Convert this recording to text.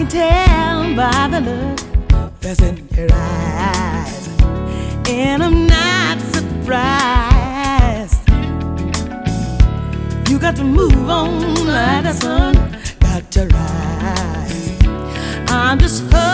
tell by the look that's in your eyes, and I'm not surprised. You got to move on like the sun, got to rise. I'm just hurt.